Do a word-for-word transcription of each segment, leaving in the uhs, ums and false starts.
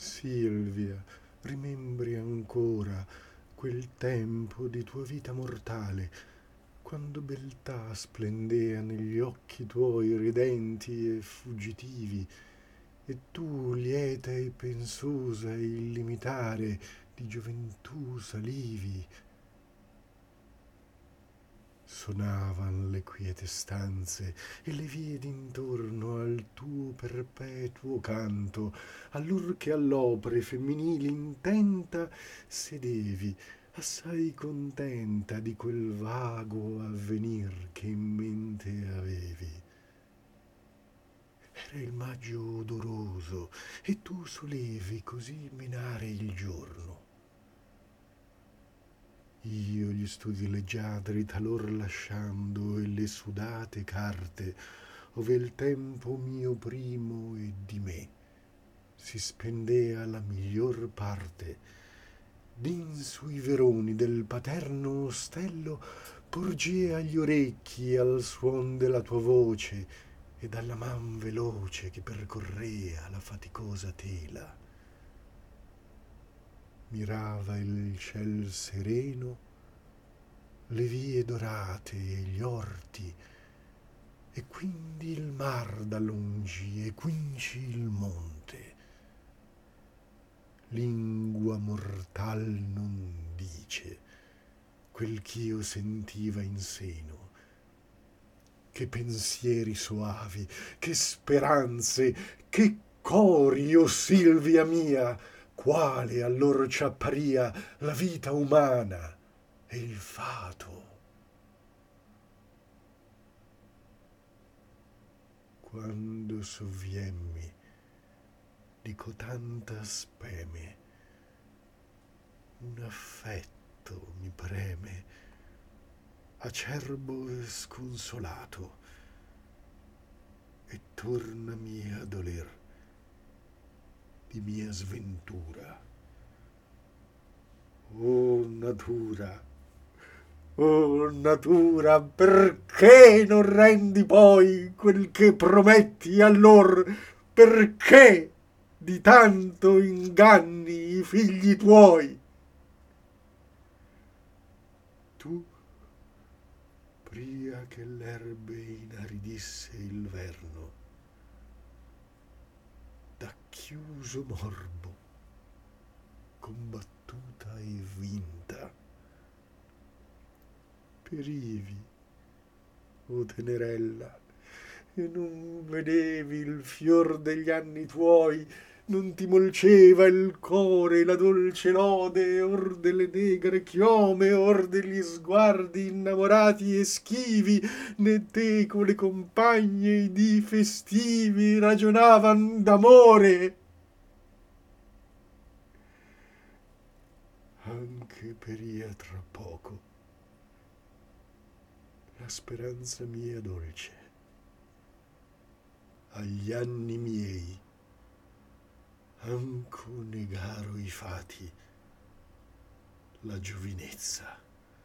Silvia, rimembri ancora quel tempo di tua vita mortale, quando beltà splendea negli occhi tuoi ridenti e fuggitivi, e tu, lieta e pensosa e illimitare di gioventù salivi. Sonavan le quiete stanze e le vie d'intorno al tuo perpetuo canto, allor che all'opre femminili intenta sedevi, assai contenta di quel vago avvenir che in mente avevi. Era il maggio odoroso e tu solevi così menare il giorno. Io gli studi leggiadri talor lasciando e le sudate carte, ove il tempo mio primo e di me si spendea la miglior parte, din sui veroni del paterno ostello porgea gli orecchi al suon della tua voce e dalla man veloce che percorrea la faticosa tela. Mirava il ciel sereno, le vie dorate e gli orti, e quindi il mar da lungi e quinci il monte. Lingua mortal non dice quel ch'io sentiva in seno. Che pensieri soavi, che speranze, che cori, o Silvia mia, quale allor ci apparia la vita umana e il fato. Quando sovviemmi di cotanta speme, un affetto mi preme, acerbo e sconsolato, e tornami a doler di mia sventura. O natura, oh natura, perché non rendi poi quel che prometti allor? Perché di tanto inganni i figli tuoi? Tu, pria che l'erbe inaridisse il verno, da chiuso morbo, combattuta e vinta, perivi, o tenerella, e non vedevi il fior degli anni tuoi, non ti molceva il core la dolce lode or delle negre chiome, or degli sguardi innamorati e schivi, né te con le compagne i dì festivi ragionavan d'amore. Anche peria tra poco la speranza mia dolce. Agli anni miei anco negaro i fati la giovinezza.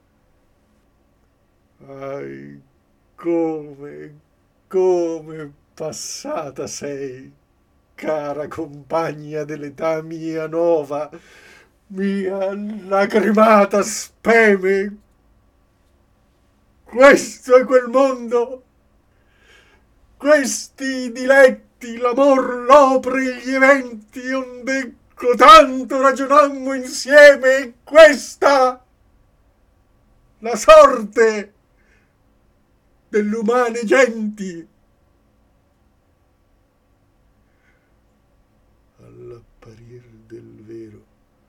Ahi, come, come passata sei, cara compagna dell'età mia nova, mia lacrimata speme. Questo è quel mondo, questi i diletti, l'amor, l'opre, gli eventi onde cotanto ragionammo insieme, e questa la sorte dell'umane genti. All'apparir del vero,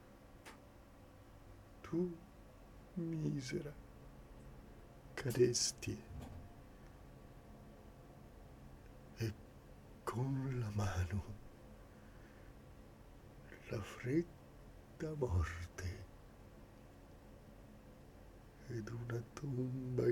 tu, misera, cadesti, e con la mano la fredda morte ed una tomba